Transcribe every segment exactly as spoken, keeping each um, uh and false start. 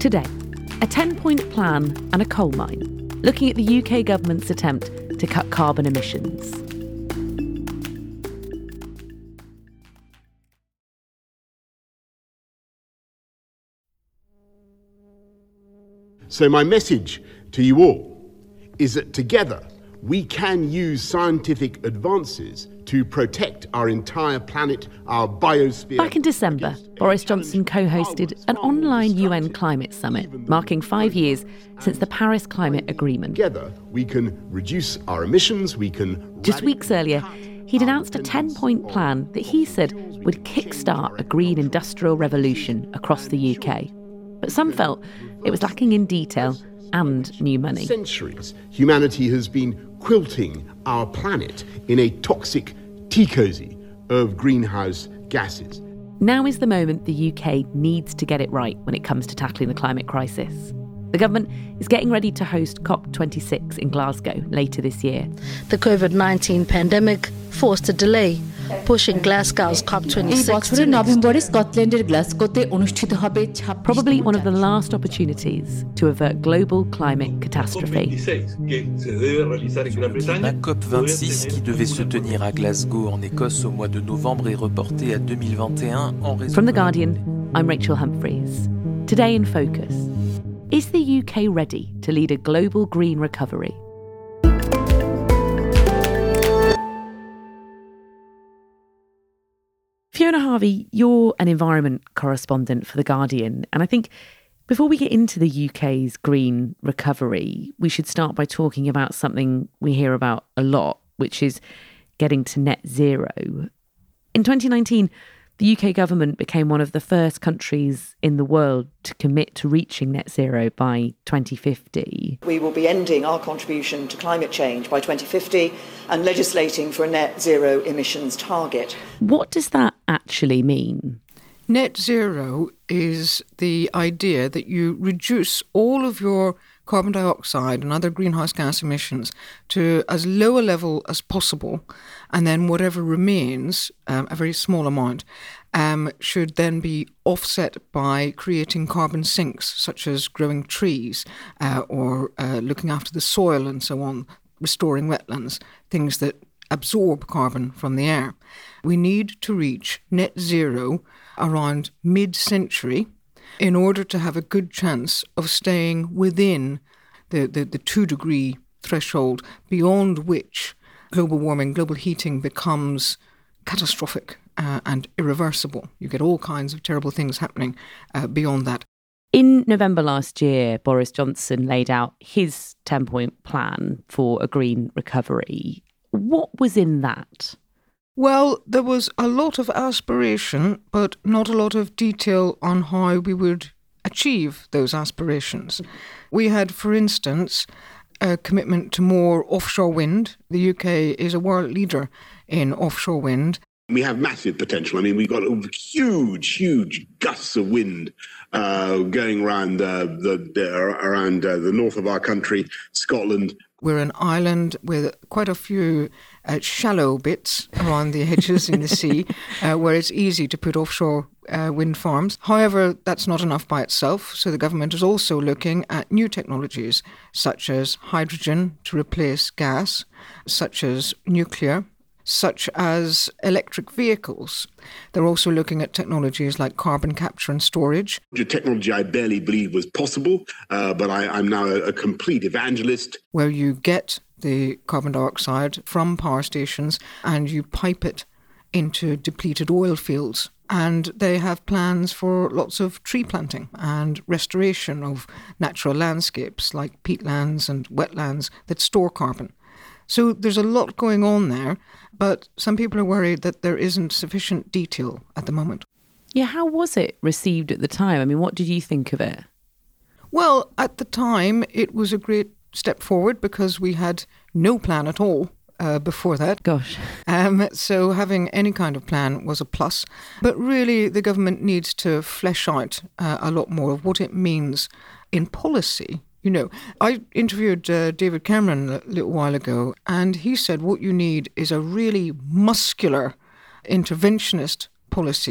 Today, a ten-point plan and a coal mine, looking at the U K government's attempt to cut carbon emissions. So my message to you all is that together we can use scientific advances to protect our entire planet, our biosphere. Back in December, Boris Johnson co-hosted an online U N climate summit, marking five years since the Paris Climate Agreement. Together we can reduce our emissions, we can... Just weeks earlier, he'd announced a ten-point plan that he said would kickstart a green industrial revolution across the U K. But some felt it was lacking in detail and new money. For centuries, humanity has been quilting our planet in a toxic tea-cosy of greenhouse gases. Now is the moment the U K needs to get it right when it comes to tackling the climate crisis. The government is getting ready to host COP twenty-six in Glasgow later this year. The covid nineteen pandemic forced a delay, pushing Glasgow's COP twenty-six to next. Probably one of the last opportunities to avert global climate catastrophe. La COP vingt-six, qui devait se tenir à Glasgow en Écosse au mois de novembre, est reportée à deux mille vingt et un en raison. From The Guardian, I'm Rachel Humphreys. Today in Focus, is the U K ready to lead a global green recovery? Fiona Harvey, you're an environment correspondent for The Guardian, and I think before we get into the U K's green recovery, we should start by talking about something we hear about a lot, which is getting to net zero. In twenty nineteen, the U K government became one of the first countries in the world to commit to reaching net zero by twenty fifty. We will be ending our contribution to climate change by twenty fifty and legislating for a net zero emissions target. What does that actually mean? Net zero is the idea that you reduce all of your carbon dioxide and other greenhouse gas emissions to as low a level as possible, and then whatever remains, um, a very small amount, um, should then be offset by creating carbon sinks, such as growing trees uh, or uh, looking after the soil and so on, restoring wetlands, things that absorb carbon from the air. We need to reach net zero around mid-century in order to have a good chance of staying within the, the, the two-degree threshold, beyond which global warming, global heating becomes catastrophic uh, and irreversible. You get all kinds of terrible things happening uh, beyond that. In November last year, Boris Johnson laid out his ten-point plan for a green recovery. What was in that? Well, there was a lot of aspiration, but not a lot of detail on how we would achieve those aspirations. We had, for instance, a commitment to more offshore wind. The U K is a world leader in offshore wind. We have massive potential. I mean, we've got huge, huge gusts of wind uh, going around uh, the, the around uh, the north of our country, Scotland. We're an island with quite a few uh, shallow bits around the edges in the sea, uh, where it's easy to put offshore uh, wind farms. However, that's not enough by itself. So the government is also looking at new technologies, such as hydrogen to replace gas, such as nuclear, such as electric vehicles. They're also looking at technologies like carbon capture and storage. The technology I barely believed was possible, uh, but I, I'm now a, a complete evangelist. Where you get the carbon dioxide from power stations and you pipe it into depleted oil fields. And they have plans for lots of tree planting and restoration of natural landscapes like peatlands and wetlands that store carbon. So there's a lot going on there, but some people are worried that there isn't sufficient detail at the moment. Yeah, how was it received at the time? I mean, what did you think of it? Well, at the time, it was a great step forward because we had no plan at all uh, before that. Gosh. Um, so having any kind of plan was a plus. But really, the government needs to flesh out uh, a lot more of what it means in policy. You know, I interviewed uh, David Cameron a little while ago, and he said what you need is a really muscular interventionist policy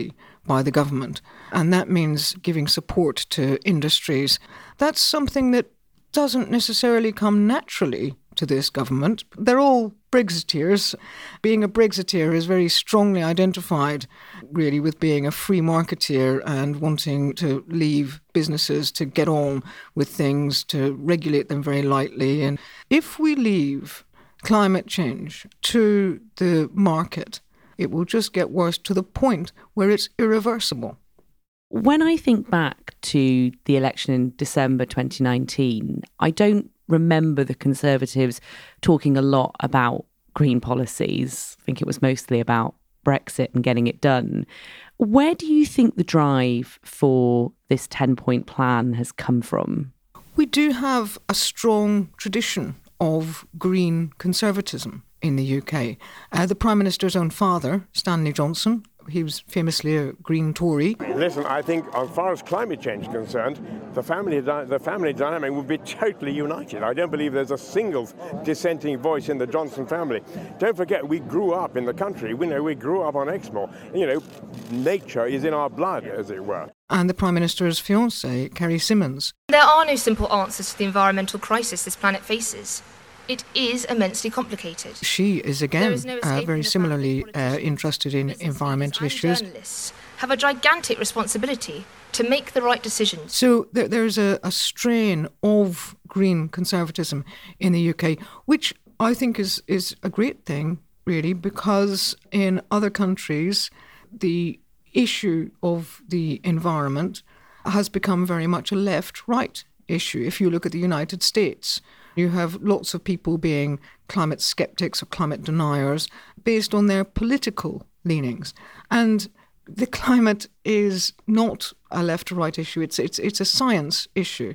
by the government. And that means giving support to industries. That's something that doesn't necessarily come naturally to this government. They're all Brexiteers. Being a Brexiteer is very strongly identified, really, with being a free marketeer and wanting to leave businesses to get on with things, to regulate them very lightly. And if we leave climate change to the market, it will just get worse to the point where it's irreversible. When I think back to the election in December twenty nineteen, I don't remember the Conservatives talking a lot about green policies. I think it was mostly about Brexit and getting it done. Where do you think the drive for this ten-point plan has come from? We do have a strong tradition of green conservatism in the U K. Uh, the Prime Minister's own father, Stanley Johnson, he was famously a Green Tory. Listen, I think as far as climate change is concerned, the family the family dynamic would be totally united. I don't believe there's a single dissenting voice in the Johnson family. Don't forget, we grew up in the country. We know we grew up on Exmoor. You know, nature is in our blood, as it were. And the Prime Minister's fiancée, Carrie Symonds. There are no simple answers to the environmental crisis this planet faces. It is immensely complicated. She is, again, is no uh, very similarly uh, interested in environmental issues. Journalists have a gigantic responsibility to make the right decisions. So there, there's a, a strain of green conservatism in the U K, which I think is, is a great thing, really, because in other countries, the issue of the environment has become very much a left-right issue. If you look at the United States, you have lots of people being climate skeptics or climate deniers based on their political leanings. And the climate is not a left or right issue. It's, it's, it's a science issue.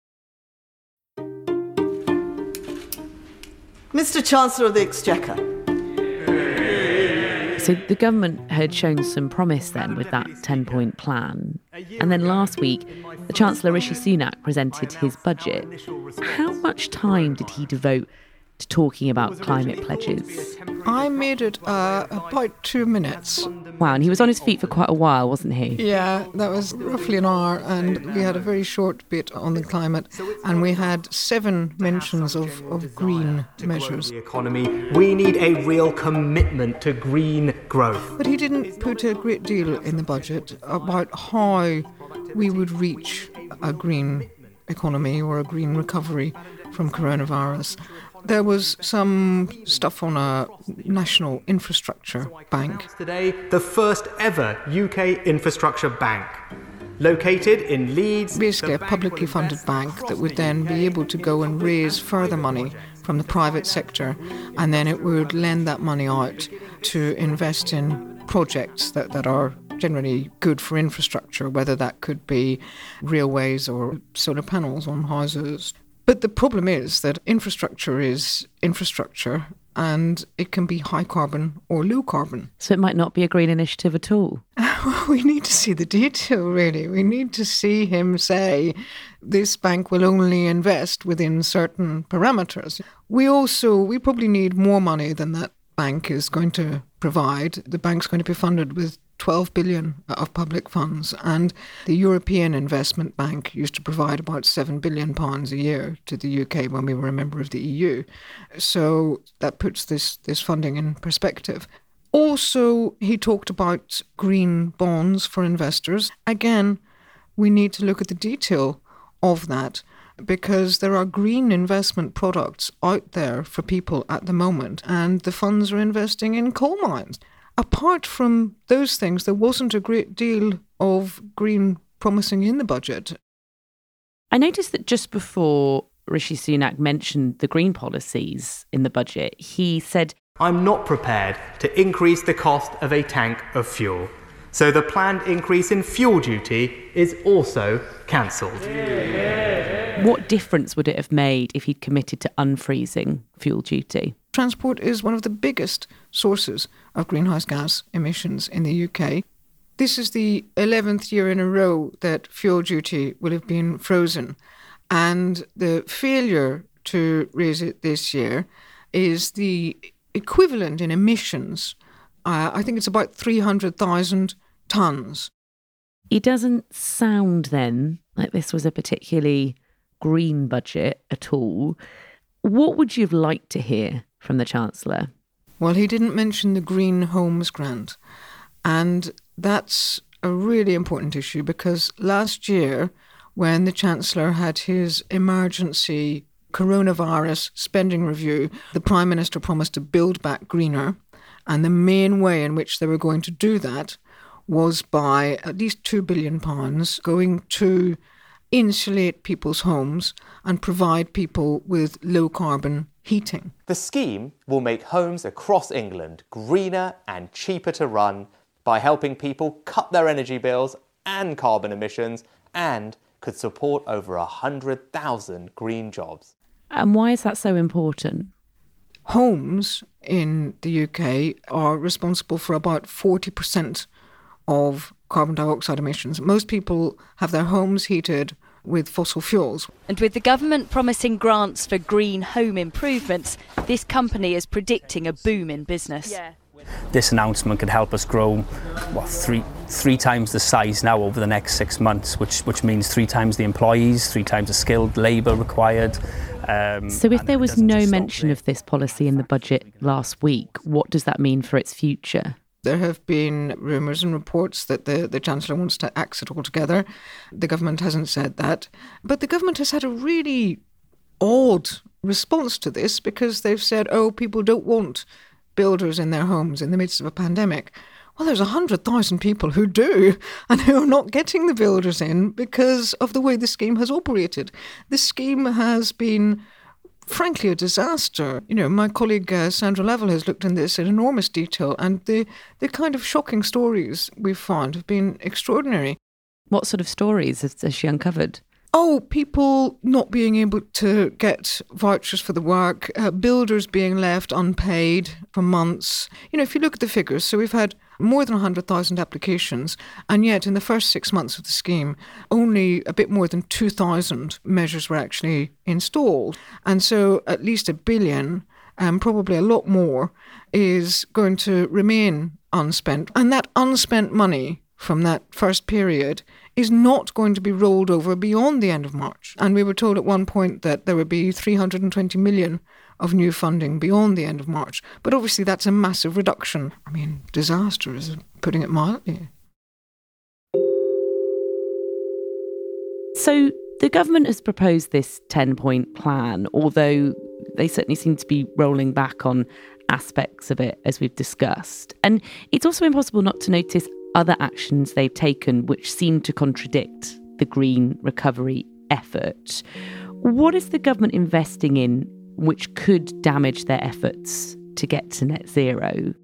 Mister Chancellor of the Exchequer. So the government had shown some promise then with that ten-point plan. And then last week, the Chancellor Rishi Sunak presented his budget. How much time did he devote to talking about climate pledges? I made it uh, about two minutes. Wow, and he was on his feet for quite a while, wasn't he? Yeah, that was roughly an hour, and we had a very short bit on the climate, and we had seven mentions of, of green measures. The economy, we need a real commitment to green growth. But he didn't put a great deal in the budget about how we would reach a green economy or a green recovery from coronavirus. There was some stuff on a national infrastructure bank. Today, the first ever U K infrastructure bank, located in Leeds. Basically a publicly funded bank that would then be able to go and raise further money from the private sector, and then it would lend that money out to invest in projects that, that are generally good for infrastructure, whether that could be railways or solar panels on houses. But the problem is that infrastructure is infrastructure, and it can be high carbon or low carbon. So it might not be a green initiative at all. We need to see the detail, really. We need to see him say this bank will only invest within certain parameters. We also, we probably need more money than that bank is going to provide. The bank's going to be funded with twelve billion of public funds, and the European Investment Bank used to provide about seven billion pounds a year to the U K when we were a member of the E U. So that puts this, this funding in perspective. Also, he talked about green bonds for investors. Again, we need to look at the detail of that, because there are green investment products out there for people at the moment, and the funds are investing in coal mines. Apart from those things, there wasn't a great deal of green promising in the budget. I noticed that just before Rishi Sunak mentioned the green policies in the budget, he said, I'm not prepared to increase the cost of a tank of fuel. So the planned increase in fuel duty is also cancelled. What difference would it have made if he'd committed to unfreezing fuel duty? Transport is one of the biggest sources of greenhouse gas emissions in the U K. This is the eleventh year in a row that fuel duty will have been frozen. And the failure to raise it this year is the equivalent in emissions. Uh, I think it's about three hundred thousand tonnes It doesn't sound then like this was a particularly green budget at all. What would you have liked to hear from the Chancellor? Well, he didn't mention the Green Homes Grant. And that's a really important issue because last year, when the Chancellor had his emergency coronavirus spending review, the Prime Minister promised to build back greener. And the main way in which they were going to do that was by at least two billion pounds going to insulate people's homes and provide people with low-carbon heating. The scheme will make homes across England greener and cheaper to run by helping people cut their energy bills and carbon emissions, and could support over one hundred thousand green jobs. And why is that so important? Homes in the U K are responsible for about forty percent of carbon dioxide emissions. Most people have their homes heated with fossil fuels. And with the government promising grants for green home improvements, this company is predicting a boom in business. Yeah. This announcement could help us grow what, three three times the size now over the next six months, which which means three times the employees, three times the skilled labour required. Um, so if there was no mention of this policy in the budget last week, what does that mean for its future? There have been rumours and reports that the, the Chancellor wants to axe it altogether. The government hasn't said that. But the government has had a really odd response to this because they've said, oh, people don't want builders in their homes in the midst of a pandemic. Well, there's one hundred thousand people who do and who are not getting the builders in because of the way the scheme has operated. This scheme has been, frankly, a disaster. You know, my colleague uh, Sandra Level has looked in this in enormous detail, and the, the kind of shocking stories we've found have been extraordinary. What sort of stories has, has she uncovered? Oh, people not being able to get vouchers for the work, uh, builders being left unpaid for months. You know, if you look at the figures, so we've had more than one hundred thousand applications, and yet in the first six months of the scheme, only a bit more than two thousand measures were actually installed. And so at least a billion, and um, probably a lot more, is going to remain unspent. And that unspent money from that first period is not going to be rolled over beyond the end of March. And we were told at one point that there would be three hundred twenty million of new funding beyond the end of March. But obviously that's a massive reduction. I mean, disaster is putting it mildly. So the government has proposed this ten-point plan, although they certainly seem to be rolling back on aspects of it, as we've discussed. And it's also impossible not to notice other actions they've taken which seem to contradict the green recovery effort. What is the government investing in which could damage their efforts to get to net zero?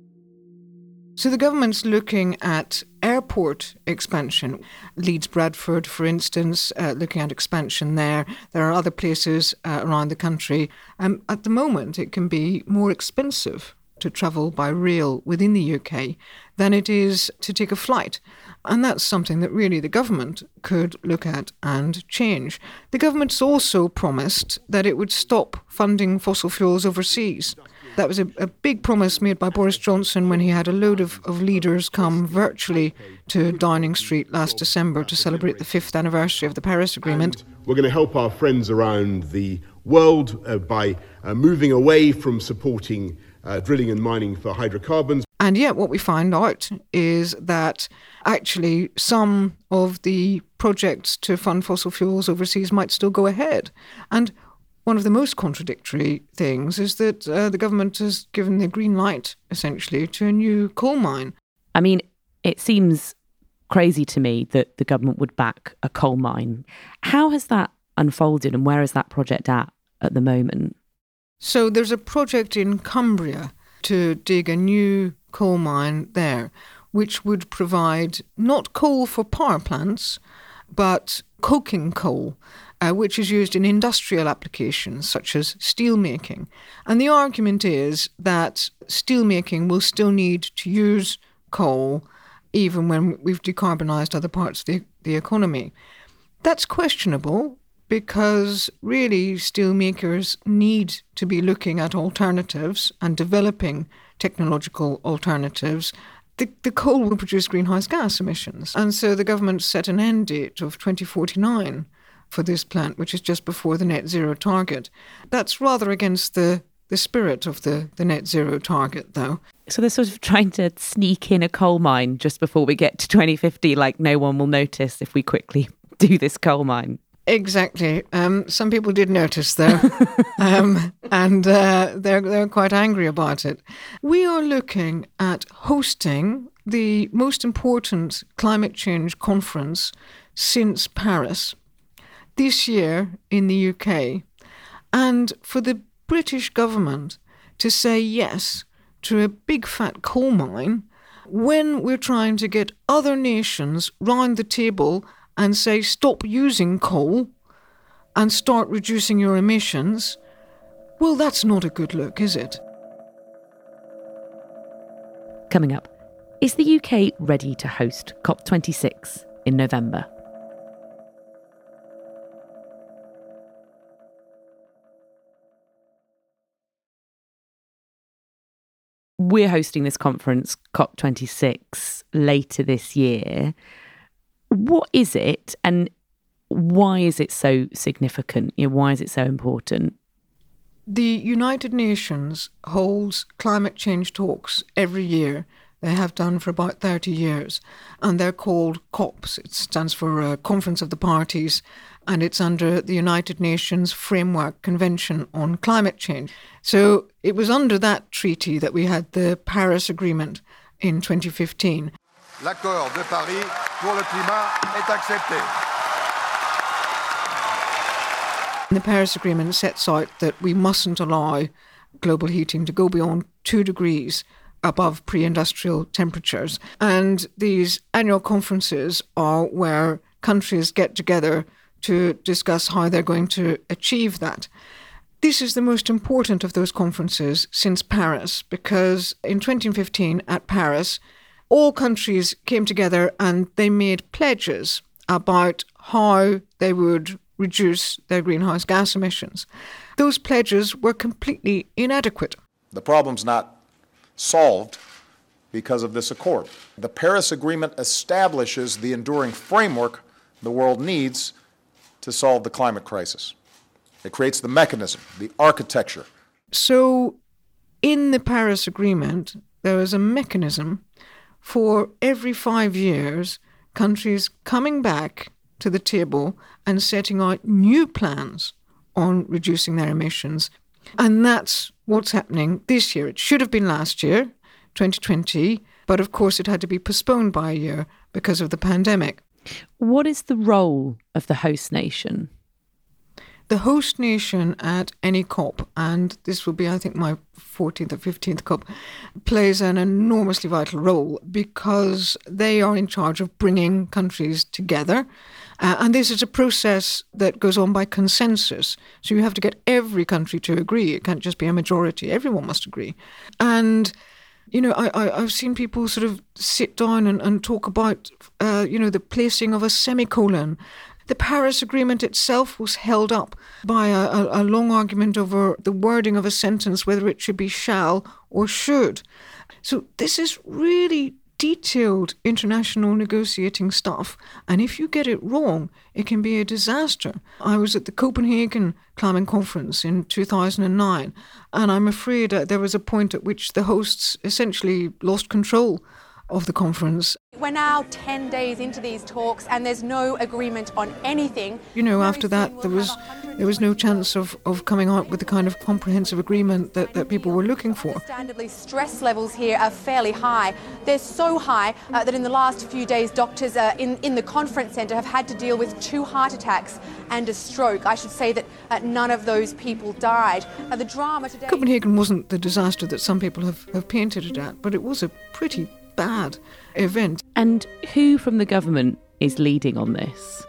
So the government's looking at airport expansion. Leeds Bradford, for instance, uh, looking at expansion there. There are other places uh, around the country. Um, at the moment, it can be more expensive to travel by rail within the U K than it is to take a flight. And that's something that really the government could look at and change. The government's also promised that it would stop funding fossil fuels overseas. That was a, a big promise made by Boris Johnson when he had a load of, of leaders come virtually to Downing Street last December to celebrate the fifth anniversary of the Paris Agreement. And we're going to help our friends around the world uh, by uh, moving away from supporting uh, drilling and mining for hydrocarbons. And yet what we find out is that actually some of the projects to fund fossil fuels overseas might still go ahead. And one of the most contradictory things is that uh, the government has given the green light, essentially, to a new coal mine. I mean, it seems crazy to me that the government would back a coal mine. How has that unfolded and where is that project at at the moment? So there's a project in Cumbria to dig a new coal mine there, which would provide not coal for power plants, but coking coal, uh, which is used in industrial applications such as steel making. And the argument is that steel making will still need to use coal even when we've decarbonised other parts of the, the economy. That's questionable because really steel makers need to be looking at alternatives and developing technological alternatives the, the coal will produce greenhouse gas emissions. And so the government set an end date of twenty forty-nine for this plant, which is just before the net zero target. That's rather against the, the spirit of the, the net zero target, though. So they're sort of trying to sneak in a coal mine just before we get to twenty fifty, like no one will notice if we quickly do this coal mine. Exactly. Um, some people did notice, though, um, and uh, they're, they're quite angry about it. We are looking at hosting the most important climate change conference since Paris this year in the U K, and for the British government to say yes to a big fat coal mine when we're trying to get other nations round the table and say stop using coal and start reducing your emissions, well, that's not a good look, is it? Coming up, is the U K ready to host COP twenty-six in November? We're hosting this conference, COP twenty-six, later this year. What is it and why is it so significant? You know, why is it so important? The United Nations holds climate change talks every year. They have done for about thirty years. And they're called COPs. It stands for uh, Conference of the Parties. And it's under the United Nations Framework Convention on Climate Change. So it was under that treaty that we had the Paris Agreement in twenty fifteen. L'accord de Paris pour le climat est accepté. The Paris Agreement sets out that we mustn't allow global heating to go beyond two degrees above pre-industrial temperatures. And these annual conferences are where countries get together to discuss how they're going to achieve that. This is the most important of those conferences since Paris, because in twenty fifteen at Paris, all countries came together and they made pledges about how they would reduce their greenhouse gas emissions. Those pledges were completely inadequate. The problem's not solved because of this accord. The Paris Agreement establishes the enduring framework the world needs to solve the climate crisis. It creates the mechanism, the architecture. So in the Paris Agreement, there is a mechanism for every five years, countries coming back to the table and setting out new plans on reducing their emissions. And that's what's happening this year. It should have been last year, twenty twenty, but of course it had to be postponed by a year because of the pandemic. What is the role of the host nation? The host nation at any COP, and this will be, I think, my fourteenth or fifteenth COP, plays an enormously vital role because they are in charge of bringing countries together. Uh, and this is a process that goes on by consensus. So you have to get every country to agree. It can't just be a majority. Everyone must agree. And you know, I, I, I've seen people sort of sit down and, and talk about, uh, you know, the placing of a semicolon. The Paris Agreement itself was held up by a, a, a long argument over the wording of a sentence, whether it should be shall or should. So this is really detailed international negotiating stuff. And if you get it wrong, it can be a disaster. I was at the Copenhagen Climate Conference in two thousand nine, and I'm afraid uh, there was a point at which the hosts essentially lost control of the conference. We're now ten days into these talks and there's no agreement on anything. You know, after that, there was there was no chance of, of coming out with the kind of comprehensive agreement that, that people were looking for. Understandably, stress levels here are fairly high. They're so high uh, that in the last few days, doctors uh, in, in the conference centre have had to deal with two heart attacks and a stroke. I should say that uh, none of those people died. Uh, the drama today... Copenhagen wasn't the disaster that some people have, have painted it at, but it was a pretty bad event. And who from the government is leading on this?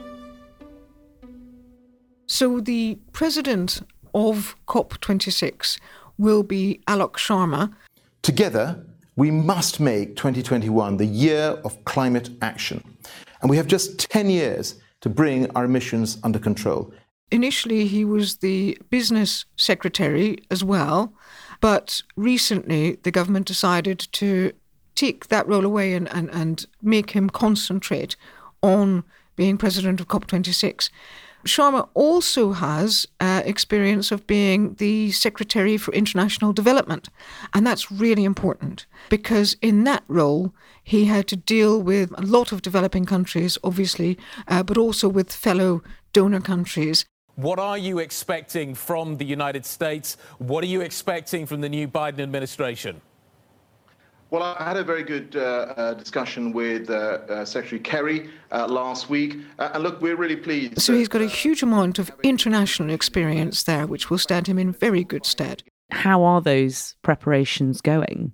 So the president of COP twenty-six will be Alok Sharma. Together, we must make twenty twenty-one the year of climate action. And we have just ten years to bring our emissions under control. Initially, he was the business secretary as well, but recently the government decided to take that role away and, and, and make him concentrate on being president of COP twenty-six. Sharma also has uh, experience of being the Secretary for International Development. And that's really important because in that role, he had to deal with a lot of developing countries, obviously, uh, but also with fellow donor countries. What are you expecting from the United States? What are you expecting from the new Biden administration? Well, I had a very good uh, uh, discussion with uh, uh, Secretary Kerry uh, last week. Uh, and look, we're really pleased. So he's got a huge amount of international experience there, which will stand him in very good stead. How are those preparations going?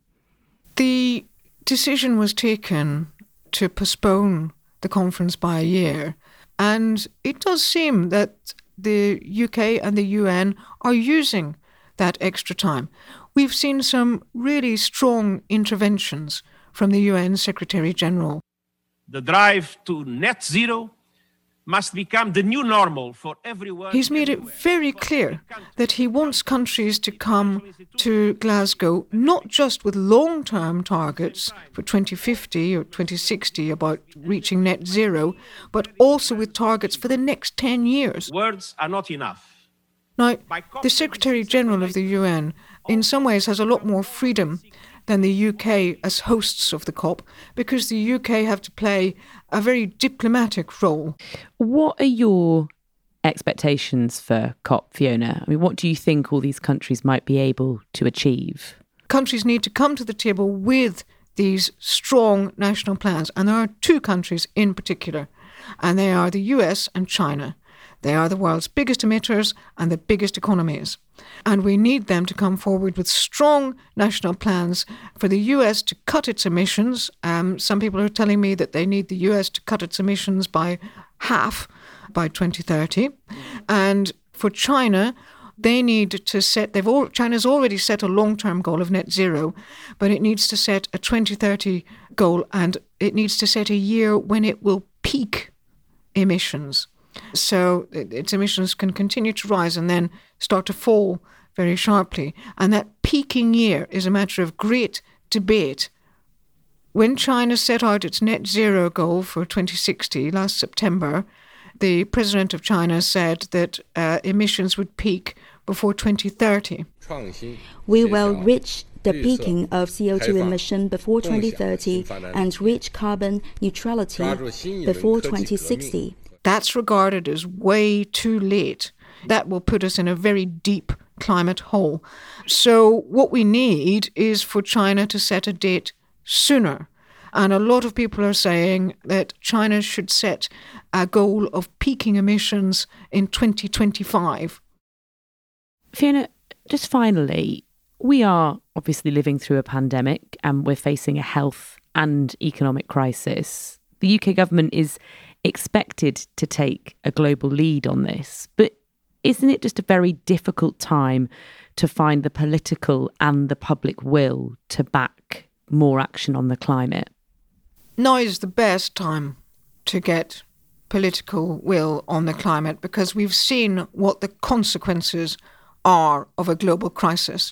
The decision was taken to postpone the conference by a year. And it does seem that the U K and the U N are using that extra time. We've seen some really strong interventions from the U N Secretary General. The drive to net zero must become the new normal for everyone. He's made it very clear that he wants countries to come to Glasgow not just with long-term targets for twenty fifty or twenty sixty about reaching net zero, but also with targets for the next ten years. Words are not enough. Now, the Secretary General of the U N in some ways has a lot more freedom than the U K as hosts of the COP, because the U K have to play a very diplomatic role. What are your expectations for COP, Fiona? I mean, what do you think all these countries might be able to achieve? Countries need to come to the table with these strong national plans, and there are two countries in particular, and they are the U S and China. They are the world's biggest emitters and the biggest economies. And we need them to come forward with strong national plans for the U S to cut its emissions. Um, some people are telling me that they need the U S to cut its emissions by half by twenty thirty. And for China, they need to set, they've all, China's already set a long-term goal of net zero, but it needs to set a twenty thirty goal, and it needs to set a year when it will peak emissions. So its emissions can continue to rise and then start to fall very sharply. And that peaking year is a matter of great debate. When China set out its net zero goal for twenty sixty last September, the president of China said that uh, emissions would peak before twenty thirty. We will reach the peaking of C O two emission before twenty thirty and reach carbon neutrality before twenty sixty. That's regarded as way too late. That will put us in a very deep climate hole. So what we need is for China to set a date sooner. And a lot of people are saying that China should set a goal of peaking emissions in twenty twenty-five. Fiona, just finally, we are obviously living through a pandemic and we're facing a health and economic crisis. The U K government is expected to take a global lead on this, but isn't it just a very difficult time to find the political and the public will to back more action on the climate? Now is the best time to get political will on the climate, because we've seen what the consequences are of a global crisis.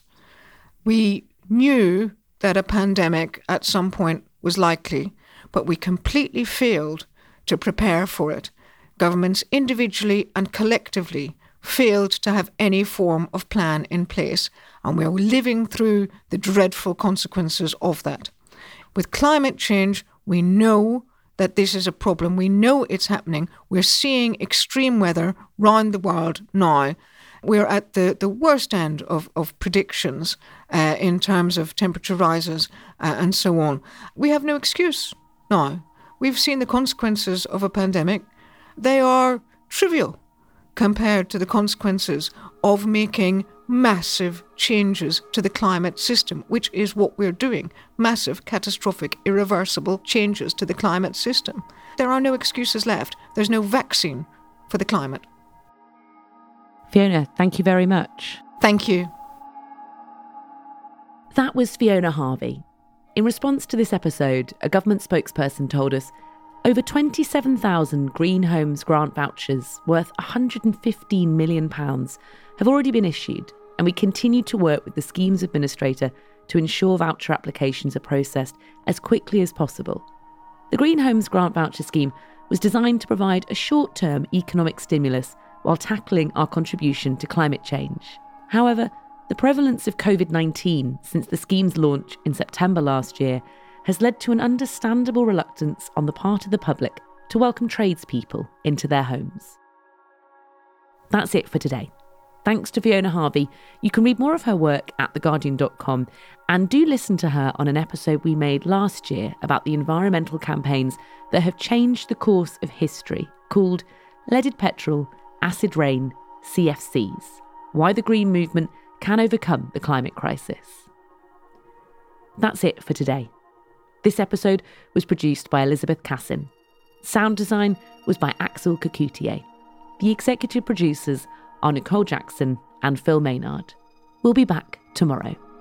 We knew that a pandemic at some point was likely, but we completely failed to prepare for it. Governments individually and collectively failed to have any form of plan in place, and we're living through the dreadful consequences of that. With climate change, we know that this is a problem. We know it's happening. We're seeing extreme weather round the world now. We're at the, the worst end of, of predictions uh, in terms of temperature rises uh, and so on. We have no excuse now. We've seen the consequences of a pandemic. They are trivial compared to the consequences of making massive changes to the climate system, which is what we're doing. Massive, catastrophic, irreversible changes to the climate system. There are no excuses left. There's no vaccine for the climate. Fiona, thank you very much. Thank you. That was Fiona Harvey. In response to this episode, a government spokesperson told us over twenty-seven thousand Green Homes grant vouchers worth one hundred fifteen million pounds have already been issued, and we continue to work with the scheme's administrator to ensure voucher applications are processed as quickly as possible. The Green Homes Grant Voucher Scheme was designed to provide a short-term economic stimulus while tackling our contribution to climate change. However, the prevalence of covid nineteen since the scheme's launch in September last year has led to an understandable reluctance on the part of the public to welcome tradespeople into their homes. That's it for today. Thanks to Fiona Harvey. You can read more of her work at the guardian dot com, and do listen to her on an episode we made last year about the environmental campaigns that have changed the course of history, called Leaded Petrol, Acid Rain, C F Cs: Why the Green Movement Can Overcome the Climate Crisis. That's it for today. This episode was produced by Elizabeth Cassin. Sound design was by Axel Kakoutié. The executive producers are Nicole Jackson and Phil Maynard. We'll be back tomorrow.